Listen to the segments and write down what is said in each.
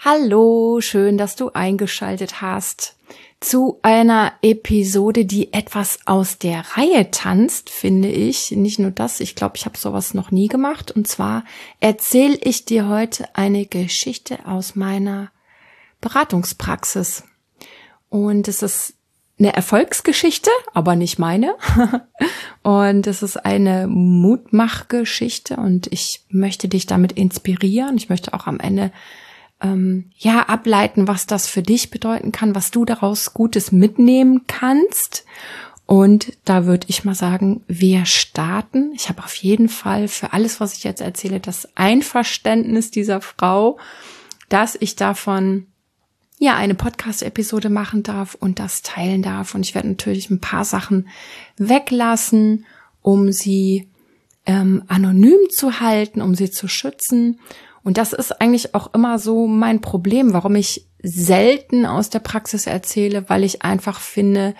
Hallo, schön, dass du eingeschaltet hast zu einer Episode, die etwas aus der Reihe tanzt, finde ich. Nicht nur das, ich glaube, ich habe sowas noch nie gemacht. Und zwar erzähle ich dir heute eine Geschichte aus meiner Beratungspraxis. Und es ist eine Erfolgsgeschichte, aber nicht meine. Und es ist eine Mutmachgeschichte und ich möchte dich damit inspirieren. Ich möchte auch am Ende ableiten, was das für dich bedeuten kann, was du daraus Gutes mitnehmen kannst. Und da würde ich mal sagen, wir starten. Ich habe auf jeden Fall für alles, was ich jetzt erzähle, das Einverständnis dieser Frau, dass ich davon eine Podcast-Episode machen darf und das teilen darf. Und ich werde natürlich ein paar Sachen weglassen, um sie anonym zu halten, um sie zu schützen. Und das ist eigentlich auch immer so mein Problem, warum ich selten aus der Praxis erzähle, weil ich einfach finde,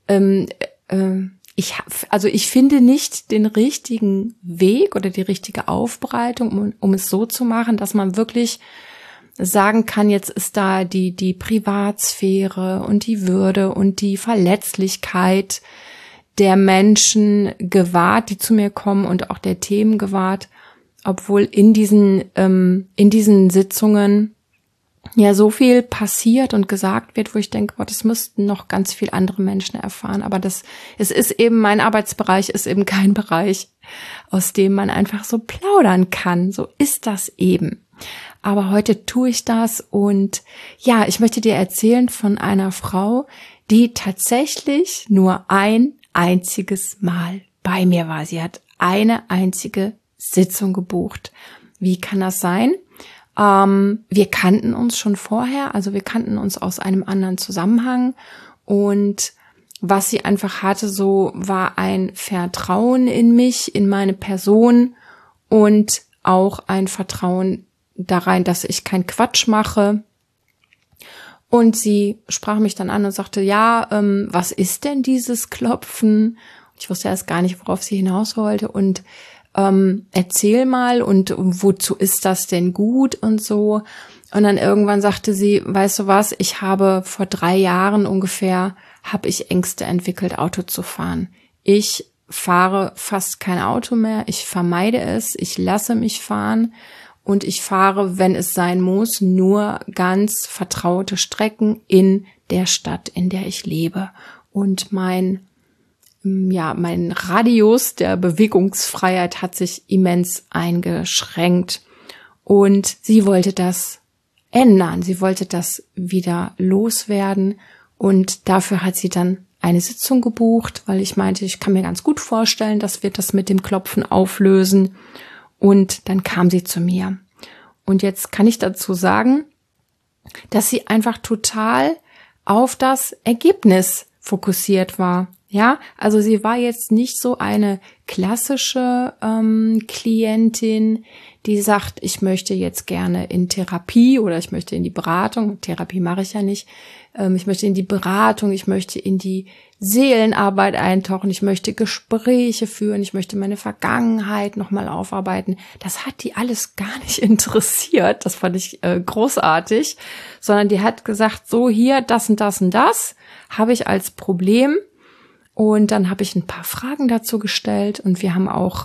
ich finde nicht den richtigen Weg oder die richtige Aufbereitung, um es so zu machen, dass man wirklich sagen kann, jetzt ist da die Privatsphäre und die Würde und die Verletzlichkeit der Menschen gewahrt, die zu mir kommen und auch der Themen gewahrt. Obwohl in diesen Sitzungen ja so viel passiert und gesagt wird, wo ich denke, das müssten noch ganz viel andere Menschen erfahren. Aber es ist eben, mein Arbeitsbereich ist eben kein Bereich, aus dem man einfach so plaudern kann. So ist das eben. Aber heute tue ich das und ja, ich möchte dir erzählen von einer Frau, die tatsächlich nur ein einziges Mal bei mir war. Sie hat eine einzige Sitzung gebucht. Wie kann das sein? Wir kannten uns schon vorher, also wir kannten uns aus einem anderen Zusammenhang und was sie einfach hatte, so war ein Vertrauen in mich, in meine Person und auch ein Vertrauen darein, dass ich keinen Quatsch mache. Und sie sprach mich dann an und sagte, was ist denn dieses Klopfen? Ich wusste erst gar nicht, worauf sie hinaus wollte und erzähl mal und wozu ist das denn gut und so. Und dann irgendwann sagte sie, weißt du was, ich habe vor 3 Jahren ungefähr, habe ich Ängste entwickelt, Auto zu fahren. Ich fahre fast kein Auto mehr, ich vermeide es, ich lasse mich fahren und ich fahre, wenn es sein muss, nur ganz vertraute Strecken in der Stadt, in der ich lebe. Und mein Radius der Bewegungsfreiheit hat sich immens eingeschränkt und sie wollte das ändern. Sie wollte das wieder loswerden und dafür hat sie dann eine Sitzung gebucht, weil ich meinte, ich kann mir ganz gut vorstellen, dass wir das mit dem Klopfen auflösen und dann kam sie zu mir. Und jetzt kann ich dazu sagen, dass sie einfach total auf das Ergebnis fokussiert war. Ja, also sie war jetzt nicht so eine klassische Klientin, die sagt, ich möchte jetzt gerne in Therapie oder ich möchte in die Beratung. Therapie mache ich ja nicht. Ich möchte in die Beratung, ich möchte in die Seelenarbeit eintauchen, ich möchte Gespräche führen, ich möchte meine Vergangenheit nochmal aufarbeiten. Das hat die alles gar nicht interessiert. Das fand ich großartig. Sondern die hat gesagt, so hier, das und das und das habe ich als Problem. Und dann habe ich ein paar Fragen dazu gestellt und wir haben auch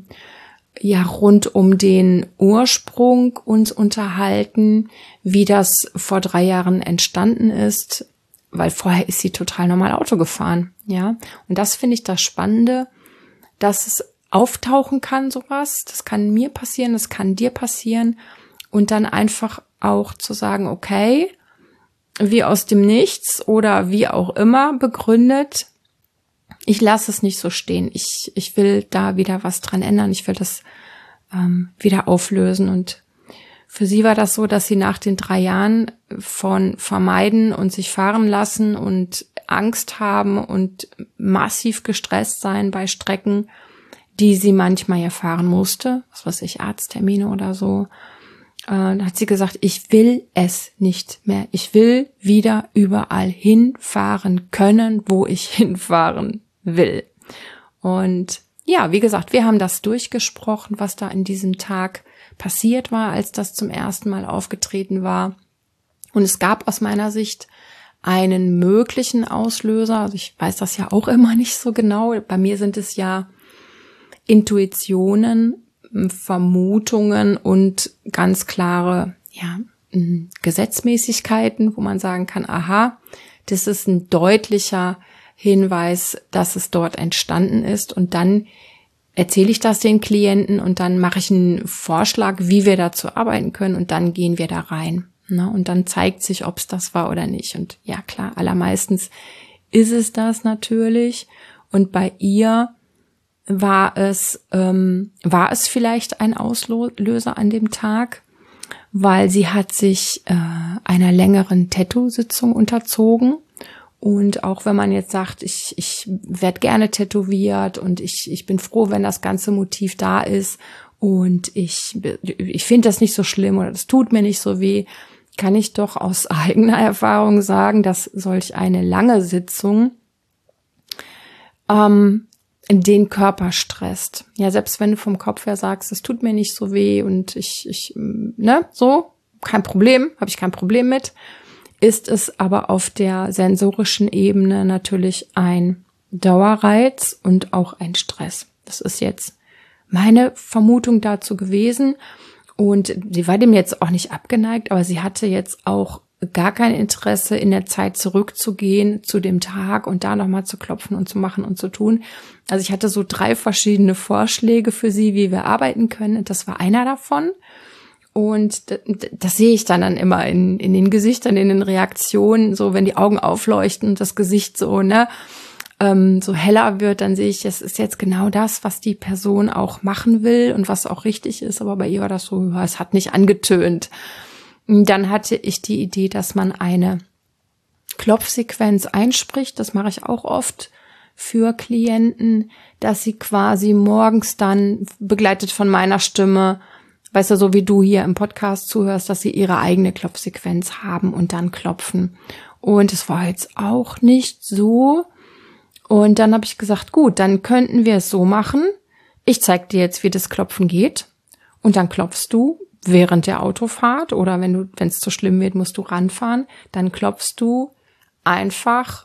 rund um den Ursprung uns unterhalten, wie das vor 3 Jahren entstanden ist, weil vorher ist sie total normal Auto gefahren, ja. Und das finde ich das Spannende, dass es auftauchen kann, sowas. Das kann mir passieren, das kann dir passieren und dann einfach auch zu sagen, okay, wie aus dem Nichts oder wie auch immer begründet, ich lasse es nicht so stehen. Ich will da wieder was dran ändern. Ich will das wieder auflösen. Und für sie war das so, dass sie nach den 3 Jahren von vermeiden und sich fahren lassen und Angst haben und massiv gestresst sein bei Strecken, die sie manchmal ja fahren musste, was weiß ich, Arzttermine oder so, da hat sie gesagt, ich will es nicht mehr. Ich will wieder überall hinfahren können, wo ich hinfahren will. Und ja, wie gesagt, wir haben das durchgesprochen, was da in diesem Tag passiert war, als das zum ersten Mal aufgetreten war. Und es gab aus meiner Sicht einen möglichen Auslöser. Also ich weiß das ja auch immer nicht so genau. Bei mir sind es ja Intuitionen, Vermutungen und ganz klare, Gesetzmäßigkeiten, wo man sagen kann, aha, das ist ein deutlicher Hinweis, dass es dort entstanden ist. Und dann erzähle ich das den Klienten und dann mache ich einen Vorschlag, wie wir dazu arbeiten können und dann gehen wir da rein. Ne? Und dann zeigt sich, ob es das war oder nicht. Und ja, klar, allermeistens ist es das natürlich. Und bei ihr war es vielleicht ein Auslöser an dem Tag, weil sie hat sich einer längeren Tattoo-Sitzung unterzogen. Und auch wenn man jetzt sagt, ich werde gerne tätowiert und ich bin froh, wenn das ganze Motiv da ist und ich finde das nicht so schlimm oder das tut mir nicht so weh, kann ich doch aus eigener Erfahrung sagen, dass solch eine lange Sitzung den Körper stresst. Ja, selbst wenn du vom Kopf her sagst, es tut mir nicht so weh und kein Problem, habe ich kein Problem mit, ist es aber auf der sensorischen Ebene natürlich ein Dauerreiz und auch ein Stress. Das ist jetzt meine Vermutung dazu gewesen. Und sie war dem jetzt auch nicht abgeneigt, aber sie hatte jetzt auch gar kein Interesse, in der Zeit zurückzugehen zu dem Tag und da nochmal zu klopfen und zu machen und zu tun. Also ich hatte so 3 verschiedene Vorschläge für sie, wie wir arbeiten können. Und das war einer davon. Und das sehe ich dann immer in den Gesichtern, in den Reaktionen, so wenn die Augen aufleuchten und das Gesicht so, so heller wird, dann sehe ich, es ist jetzt genau das, was die Person auch machen will und was auch richtig ist. Aber bei ihr war das so, es hat nicht angetönt. Dann hatte ich die Idee, dass man eine Klopfsequenz einspricht. Das mache ich auch oft für Klienten, dass sie quasi morgens dann, begleitet von meiner Stimme, weißt du, so wie du hier im Podcast zuhörst, dass sie ihre eigene Klopfsequenz haben und dann klopfen. Und es war jetzt auch nicht so. Und dann habe ich gesagt, gut, dann könnten wir es so machen. Ich zeige dir jetzt, wie das Klopfen geht. Und dann klopfst du während der Autofahrt oder wenn es zu schlimm wird, musst du ranfahren. Dann klopfst du einfach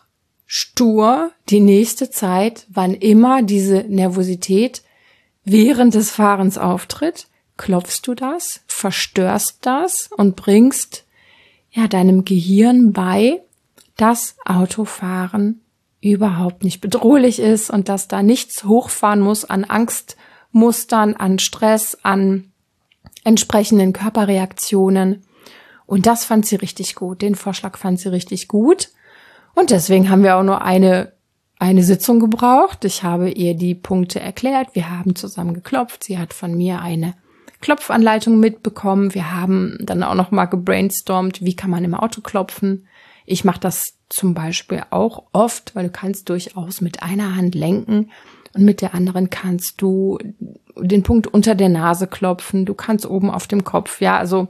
stur die nächste Zeit, wann immer diese Nervosität während des Fahrens auftritt. Klopfst du das, verstörst das und bringst deinem Gehirn bei, dass Autofahren überhaupt nicht bedrohlich ist und dass da nichts hochfahren muss an Angstmustern, an Stress, an entsprechenden Körperreaktionen. Und das fand sie richtig gut. Den Vorschlag fand sie richtig gut. Und deswegen haben wir auch nur eine Sitzung gebraucht. Ich habe ihr die Punkte erklärt. Wir haben zusammen geklopft. Sie hat von mir eine Klopfanleitung mitbekommen. Wir haben dann auch noch mal gebrainstormt, wie kann man im Auto klopfen. Ich mache das zum Beispiel auch oft, weil du kannst durchaus mit einer Hand lenken und mit der anderen kannst du den Punkt unter der Nase klopfen. Du kannst oben auf dem Kopf, du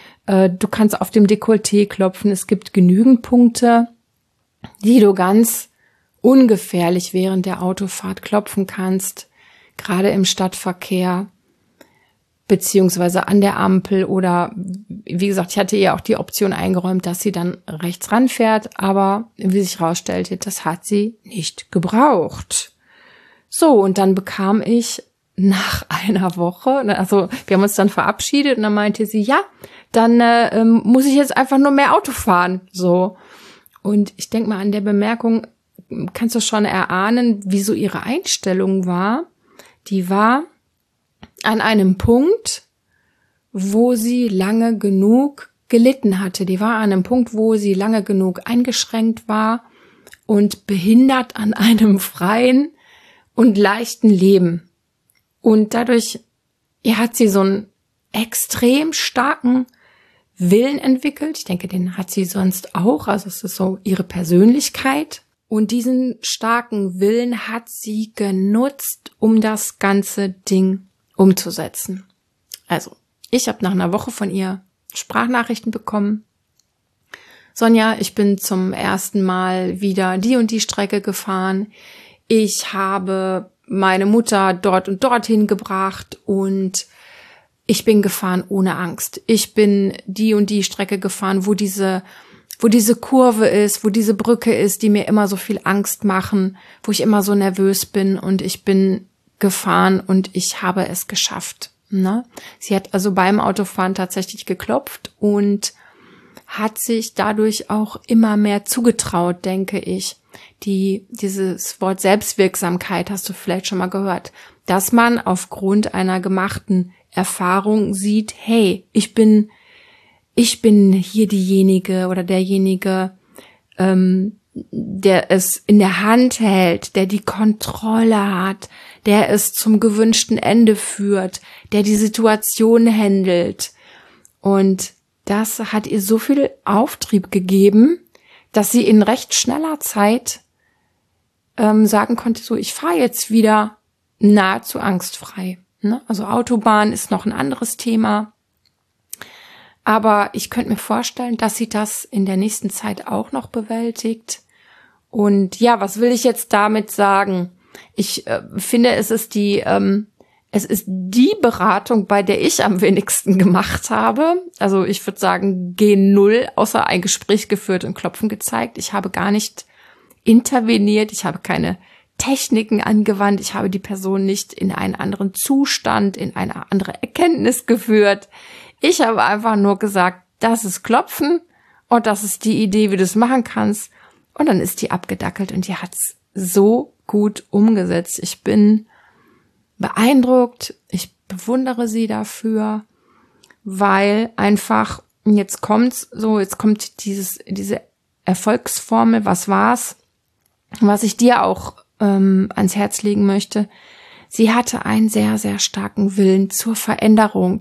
kannst auf dem Dekolleté klopfen. Es gibt genügend Punkte, die du ganz ungefährlich während der Autofahrt klopfen kannst, gerade im Stadtverkehr, beziehungsweise an der Ampel oder, wie gesagt, ich hatte ihr auch die Option eingeräumt, dass sie dann rechts ranfährt, aber wie sich herausstellte, das hat sie nicht gebraucht. So, und dann bekam ich nach einer Woche, also wir haben uns dann verabschiedet und dann meinte sie, ja, dann muss ich jetzt einfach nur mehr Auto fahren, so. Und ich denke mal, an der Bemerkung kannst du schon erahnen, wie so ihre Einstellung war. Die war an einem Punkt, wo sie lange genug gelitten hatte. Die war an einem Punkt, wo sie lange genug eingeschränkt war und behindert an einem freien und leichten Leben. Und dadurch hat sie so einen extrem starken Willen entwickelt. Ich denke, den hat sie sonst auch. Also es ist so ihre Persönlichkeit. Und diesen starken Willen hat sie genutzt, um das ganze Ding umzusetzen. Also, ich habe nach einer Woche von ihr Sprachnachrichten bekommen. Sonja, ich bin zum ersten Mal wieder die und die Strecke gefahren. Ich habe meine Mutter dort und dorthin gebracht und ich bin gefahren ohne Angst. Ich bin die und die Strecke gefahren, wo diese Kurve ist, wo diese Brücke ist, die mir immer so viel Angst machen, wo ich immer so nervös bin, und ich bin gefahren und ich habe es geschafft. Ne? Sie hat also beim Autofahren tatsächlich geklopft und hat sich dadurch auch immer mehr zugetraut, denke ich. Dieses Wort Selbstwirksamkeit hast du vielleicht schon mal gehört, dass man aufgrund einer gemachten Erfahrung sieht, hey, ich bin hier diejenige oder derjenige, der es in der Hand hält, der die Kontrolle hat, der es zum gewünschten Ende führt, der die Situation handelt. Und das hat ihr so viel Auftrieb gegeben, dass sie in recht schneller Zeit sagen konnte, so, ich fahre jetzt wieder nahezu angstfrei. Ne? Also Autobahn ist noch ein anderes Thema. Aber ich könnte mir vorstellen, dass sie das in der nächsten Zeit auch noch bewältigt. Und ja, was will ich jetzt damit sagen? Ich finde, es ist die Beratung, bei der ich am wenigsten gemacht habe. Also ich würde sagen G0, außer ein Gespräch geführt und Klopfen gezeigt. Ich habe gar nicht interveniert. Ich habe keine Techniken angewandt. Ich habe die Person nicht in einen anderen Zustand, in eine andere Erkenntnis geführt. Ich habe einfach nur gesagt, das ist Klopfen und das ist die Idee, wie du es machen kannst. Und dann ist die abgedackelt und die hat's so gut umgesetzt. Ich bin beeindruckt. Ich bewundere sie dafür, weil einfach, jetzt kommt diese Erfolgsformel, was war's, was ich dir auch ans Herz legen möchte. Sie hatte einen sehr, sehr starken Willen zur Veränderung.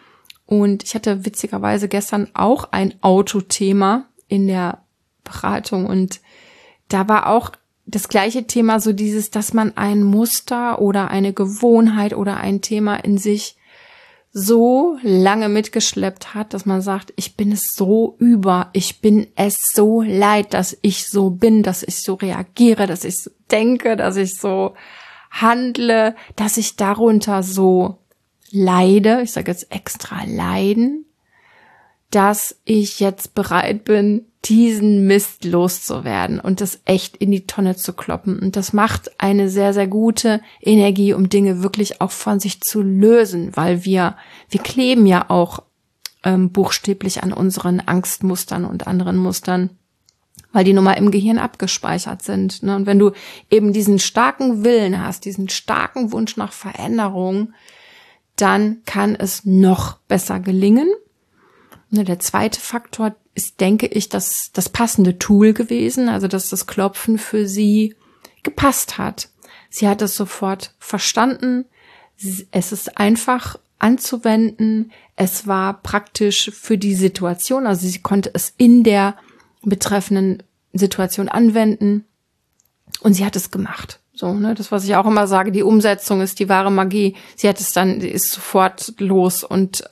Und ich hatte witzigerweise gestern auch ein Autothema in der Beratung und da war auch das gleiche Thema, so dieses, dass man ein Muster oder eine Gewohnheit oder ein Thema in sich so lange mitgeschleppt hat, dass man sagt, ich bin es so über, ich bin es so leid, dass ich so bin, dass ich so reagiere, dass ich so denke, dass ich so handle, dass ich darunter so leide, ich sage jetzt extra leiden, dass ich jetzt bereit bin, diesen Mist loszuwerden und das echt in die Tonne zu kloppen. Und das macht eine sehr, sehr gute Energie, um Dinge wirklich auch von sich zu lösen, weil wir kleben ja auch buchstäblich an unseren Angstmustern und anderen Mustern, weil die nun mal im Gehirn abgespeichert sind. Ne? Und wenn du eben diesen starken Willen hast, diesen starken Wunsch nach Veränderung, dann kann es noch besser gelingen. Und der zweite Faktor ist, denke ich, das passende Tool gewesen, also dass das Klopfen für sie gepasst hat. Sie hat es sofort verstanden. Es ist einfach anzuwenden. Es war praktisch für die Situation, also sie konnte es in der betreffenden Situation anwenden und sie hat es gemacht. So, ne, das, was ich auch immer sage, die Umsetzung ist die wahre Magie. Sie ist sofort los und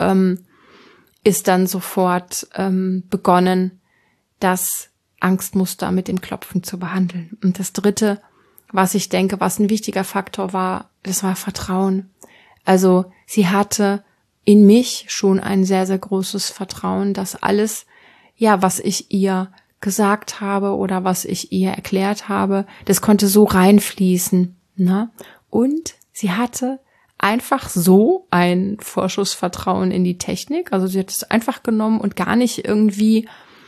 ist dann sofort begonnen, das Angstmuster mit dem Klopfen zu behandeln. Und das Dritte, was ich denke, was ein wichtiger Faktor war, das war Vertrauen. Also sie hatte in mich schon ein sehr, sehr großes Vertrauen, dass alles, ja, was ich ihr gesagt habe oder was ich ihr erklärt habe, das konnte so reinfließen. Ne? Und sie hatte einfach so ein Vorschussvertrauen in die Technik. Also sie hat es einfach genommen und gar nicht irgendwie,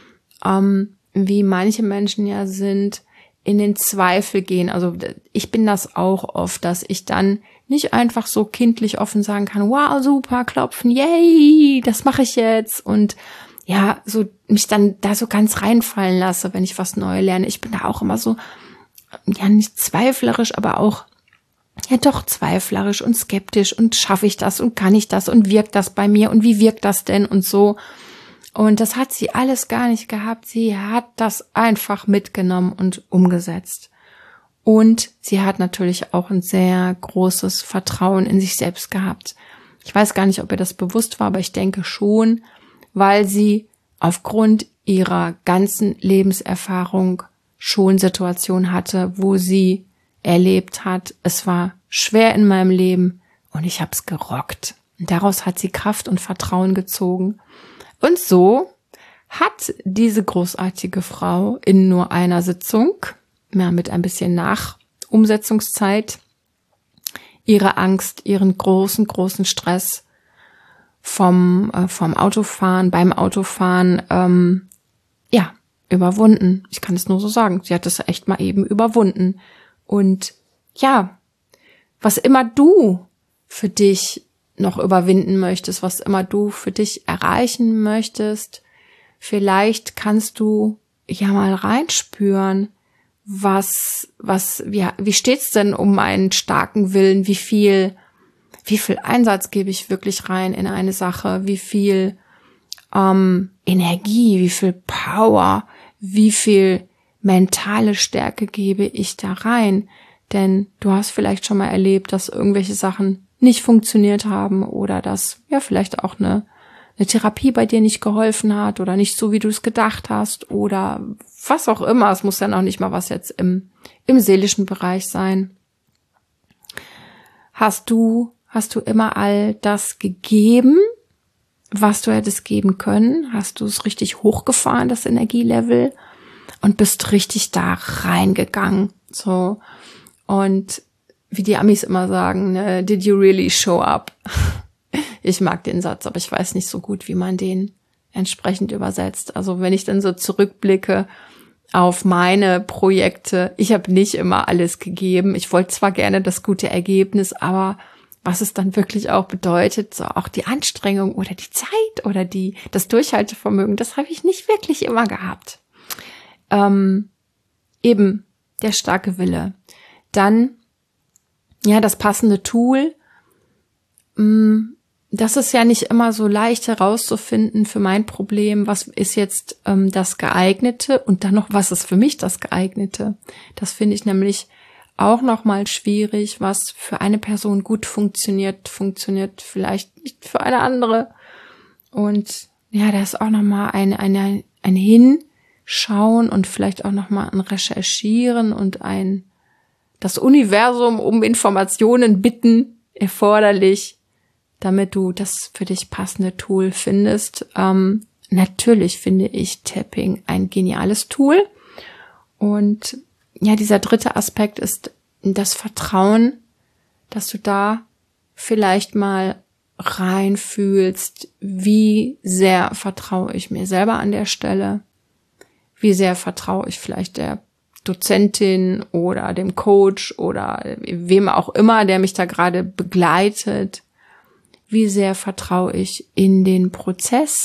wie manche Menschen ja sind, in den Zweifel gehen. Also ich bin das auch oft, dass ich dann nicht einfach so kindlich offen sagen kann, wow, super, klopfen, yay, das mache ich jetzt. Und ja, so mich dann da so ganz reinfallen lasse, wenn ich was Neues lerne. Ich bin da auch immer so, ja, nicht zweiflerisch, aber auch ja doch zweiflerisch und skeptisch und schaffe ich das und kann ich das und wirkt das bei mir und wie wirkt das denn und so. Und das hat sie alles gar nicht gehabt. Sie hat das einfach mitgenommen und umgesetzt. Und sie hat natürlich auch ein sehr großes Vertrauen in sich selbst gehabt. Ich weiß gar nicht, ob ihr das bewusst war, aber ich denke schon, weil sie aufgrund ihrer ganzen Lebenserfahrung schon Situationen hatte, wo sie erlebt hat, es war schwer in meinem Leben und ich habe es gerockt. Daraus hat sie Kraft und Vertrauen gezogen. Und so hat diese großartige Frau in nur einer Sitzung, mit ein bisschen Nachumsetzungszeit, ihre Angst, ihren großen, großen Stress vom Autofahren, beim Autofahren, überwunden. Ich kann es nur so sagen. Sie hat es echt mal eben überwunden. Und ja, was immer du für dich noch überwinden möchtest, was immer du für dich erreichen möchtest, vielleicht kannst du ja mal reinspüren, wie steht's denn um meinen starken Willen? Wie viel Einsatz gebe ich wirklich rein in eine Sache? Wie viel Energie, wie viel Power, wie viel mentale Stärke gebe ich da rein? Denn du hast vielleicht schon mal erlebt, dass irgendwelche Sachen nicht funktioniert haben oder dass ja vielleicht auch eine Therapie bei dir nicht geholfen hat oder nicht so, wie du es gedacht hast oder was auch immer. Es muss ja noch nicht mal was jetzt im seelischen Bereich sein. Hast du immer all das gegeben, was du hättest geben können? Hast du es richtig hochgefahren, das Energielevel, und bist richtig da reingegangen? So. Und wie die Amis immer sagen, ne, did you really show up? Ich mag den Satz, aber ich weiß nicht so gut, wie man den entsprechend übersetzt. Also wenn ich dann so zurückblicke auf meine Projekte, ich habe nicht immer alles gegeben. Ich wollte zwar gerne das gute Ergebnis, aber was es dann wirklich auch bedeutet, so auch die Anstrengung oder die Zeit oder das Durchhaltevermögen, das habe ich nicht wirklich immer gehabt. Eben der starke Wille. Dann, ja, das passende Tool. Das ist ja nicht immer so leicht herauszufinden für mein Problem, was ist jetzt das Geeignete und dann noch, was ist für mich das Geeignete. Das finde ich nämlich auch nochmal schwierig. Was für eine Person gut funktioniert vielleicht nicht für eine andere. Und ja, da ist auch nochmal ein Hinschauen und vielleicht auch nochmal ein Recherchieren und das Universum um Informationen bitten erforderlich, damit du das für dich passende Tool findest. Natürlich finde ich Tapping ein geniales Tool. Und ja, dieser dritte Aspekt ist das Vertrauen, dass du da vielleicht mal reinfühlst, wie sehr vertraue ich mir selber an der Stelle, wie sehr vertraue ich vielleicht der Dozentin oder dem Coach oder wem auch immer, der mich da gerade begleitet. Wie sehr vertraue ich in den Prozess?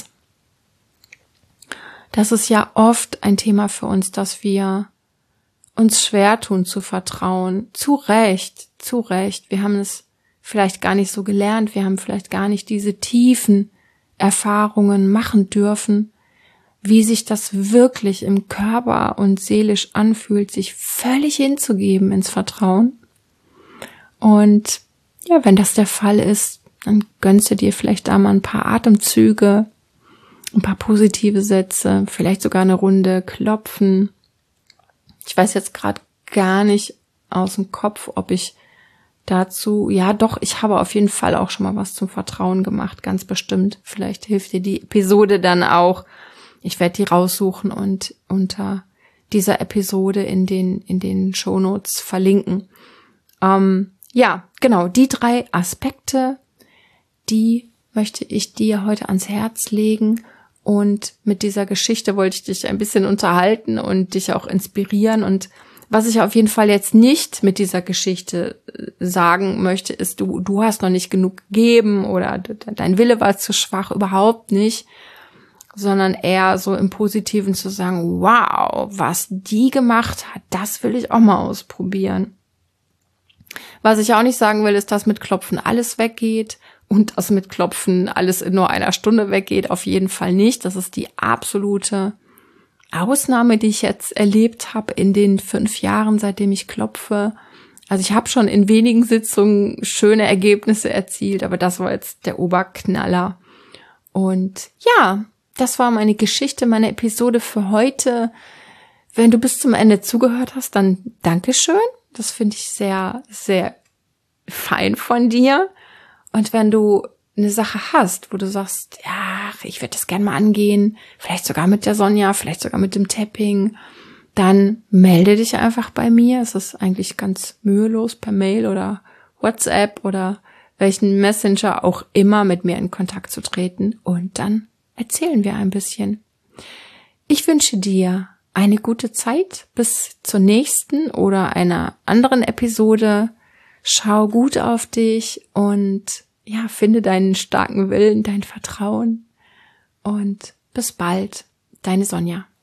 Das ist ja oft ein Thema für uns, dass wir uns schwer tun zu vertrauen. Zu Recht. Wir haben es vielleicht gar nicht so gelernt. Wir haben vielleicht gar nicht diese tiefen Erfahrungen machen dürfen, wie sich das wirklich im Körper und seelisch anfühlt, sich völlig hinzugeben ins Vertrauen. Und ja, wenn das der Fall ist, dann gönnst du dir vielleicht da mal ein paar Atemzüge, ein paar positive Sätze, vielleicht sogar eine Runde klopfen. Ich weiß jetzt gerade gar nicht aus dem Kopf, ob ich dazu, ja doch, ich habe auf jeden Fall auch schon mal was zum Vertrauen gemacht, ganz bestimmt. Vielleicht hilft dir die Episode dann auch. Ich werde die raussuchen und unter dieser Episode in den Shownotes verlinken. Ja, genau, die 3 Aspekte, die möchte ich dir heute ans Herz legen. Und mit dieser Geschichte wollte ich dich ein bisschen unterhalten und dich auch inspirieren. Und was ich auf jeden Fall jetzt nicht mit dieser Geschichte sagen möchte, ist, du hast noch nicht genug gegeben oder dein Wille war zu schwach, überhaupt nicht. Sondern eher so im Positiven zu sagen, wow, was die gemacht hat, das will ich auch mal ausprobieren. Was ich auch nicht sagen will, ist, dass mit Klopfen alles weggeht und dass mit Klopfen alles in nur einer Stunde weggeht. Auf jeden Fall nicht. Das ist die absolute Ausnahme, die ich jetzt erlebt habe in den 5 Jahren, seitdem ich klopfe. Also ich habe schon in wenigen Sitzungen schöne Ergebnisse erzielt, aber das war jetzt der Oberknaller. Und ja, das war meine Geschichte, meine Episode für heute. Wenn du bis zum Ende zugehört hast, dann Dankeschön. Das finde ich sehr, sehr fein von dir. Und wenn du eine Sache hast, wo du sagst, ja, ich würde das gerne mal angehen, vielleicht sogar mit der Sonja, vielleicht sogar mit dem Tapping, dann melde dich einfach bei mir. Es ist eigentlich ganz mühelos per Mail oder WhatsApp oder welchen Messenger auch immer mit mir in Kontakt zu treten und dann erzählen wir ein bisschen. Ich wünsche dir eine gute Zeit bis zur nächsten oder einer anderen Episode. Schau gut auf dich und ja, finde deinen starken Willen, dein Vertrauen und bis bald, deine Sonja.